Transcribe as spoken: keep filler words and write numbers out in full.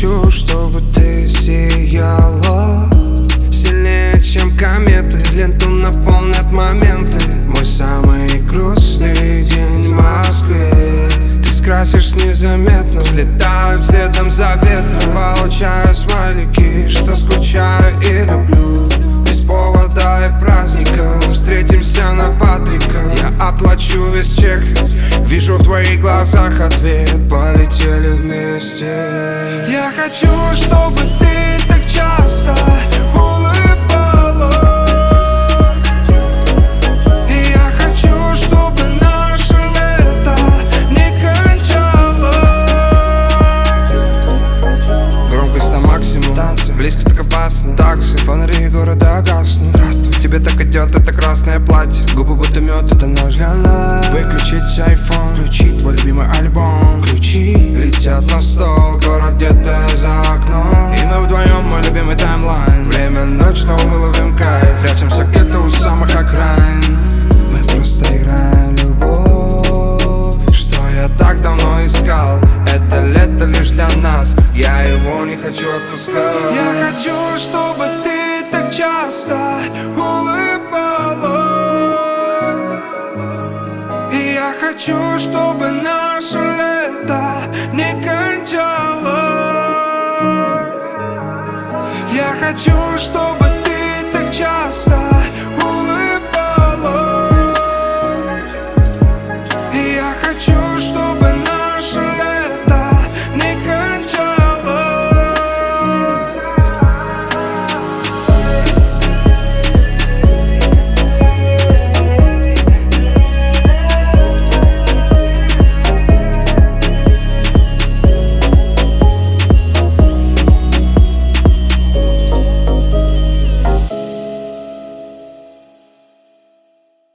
хочу, чтобы ты сияла сильнее, чем кометы. Ленту наполнят моменты. Мой самый грустный день в Москве. Ты скрасишь незаметно. Взлетаю следом за ветром. Получаю смайлики, что скучаю и люблю. Без повода и праздника встретимся на Патрика. Я оплачу весь чек. Вижу в твоих глазах ответ. Полетели вместе. Я хочу, чтобы ты так часто улыбалась. И я хочу, чтобы наше лето не кончалось. Громкость на максимум, танцы, близко так опасно. Таксы, фонари города гаснут. Здравствуй, тебе так идет это красное платье. Губы будто мед, это нож для нас. Выключить айфон, включить твой любимый альбом. Ключи летят на стол, город где-то за окном. И мы вдвоем, мой любимый таймлайн. Время ночного, мы ловим кайф. Прячемся где-то у самых окраин. Мы просто играем в любовь, что я так давно искал. Это лето лишь для нас, я его не хочу отпускать. Я хочу, чтобы ты так часто улыбалась. И я хочу, чтобы